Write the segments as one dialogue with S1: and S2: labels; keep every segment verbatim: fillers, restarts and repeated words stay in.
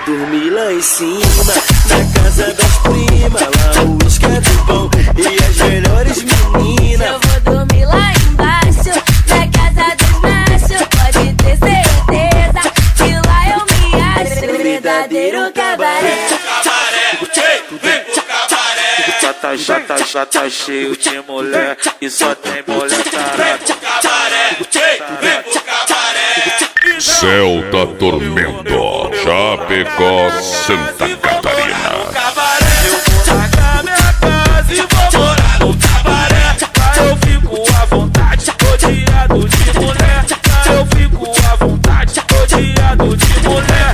S1: dormir lá em cima, na casa das primas. Lá o uísque é do bom e as melhores meninas.
S2: Eu vou dormir lá embaixo, na casa dos machos. Pode ter certeza que lá eu me acho. Verdadeiro cabaré.
S3: Já tá, já tá, já tá cheio de mulher e só tem mulher tarada.
S4: Céu da Tormento, Chapecó, Santa Catarina.
S3: Eu vou largar minha casa e vou morar no cabaré. Lá eu fico à vontade, rodeado de mulher. Lá eu fico à vontade, rodeado de mulher.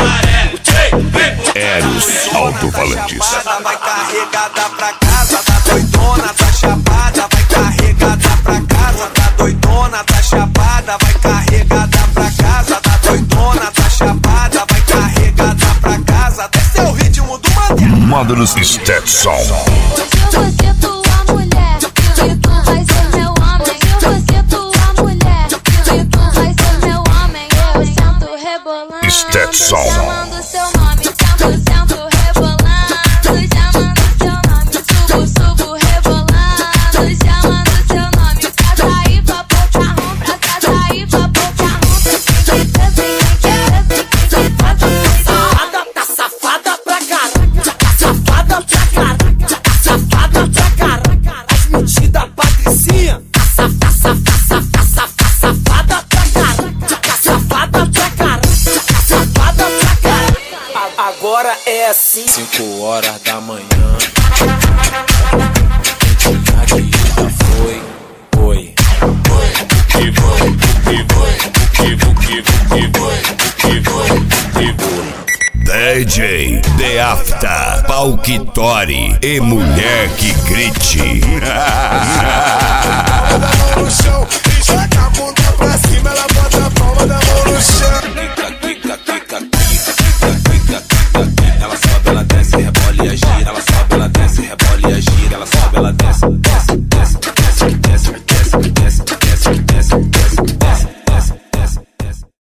S4: Eros Alto-Falantes.
S5: Vai carregada pra casa, tá doidona, tá chapada. Vai carregada pra casa, tá doidona, tá chapada. Vai carregada pra casa, tá doidona, tá chapada. Vai carregada pra casa, desce o ritmo do Mandela.
S4: Módulos Stetson.
S2: Hoje eu vou ser tua mulher, e tu vai ser meu homem. Hoje eu vou ser tua mulher, e tu vai ser meu homem. Eu sento rebolando,
S4: Stetson.
S2: chamando seu nome. Sento, sento rebolando, chamando seu nome. Subo, subo rebolando, chamando seu nome. Pra sair pra pouca rum, pra sair pra pouca rum. Tem que ter, tem que ter, tem que ter, safada, tá safada pra caralho, tá safada pra caralho, tá safada pra caralho. As mentidas patricinha, tá safada, tá safada pra caralho, tá safada pra caralho, tá safada pra caralho.
S5: Agora é assim.
S6: Cinco horas da manhã. Aqui já foi, foi.
S4: Que foi, que foi, que foi, que foi, que foi, que foi. D J The Afta, Palquitori e Mulher que Grite.
S5: No chão, e joga a bunda pra cima, ela bota a palma da mão no chão.
S6: Quica, quica, quica, quica, quica, quica. Ela sobe, ela desce, rebola e gira. Ela sobe, ela desce, rebola e gira. Ela sobe, ela desce, desce.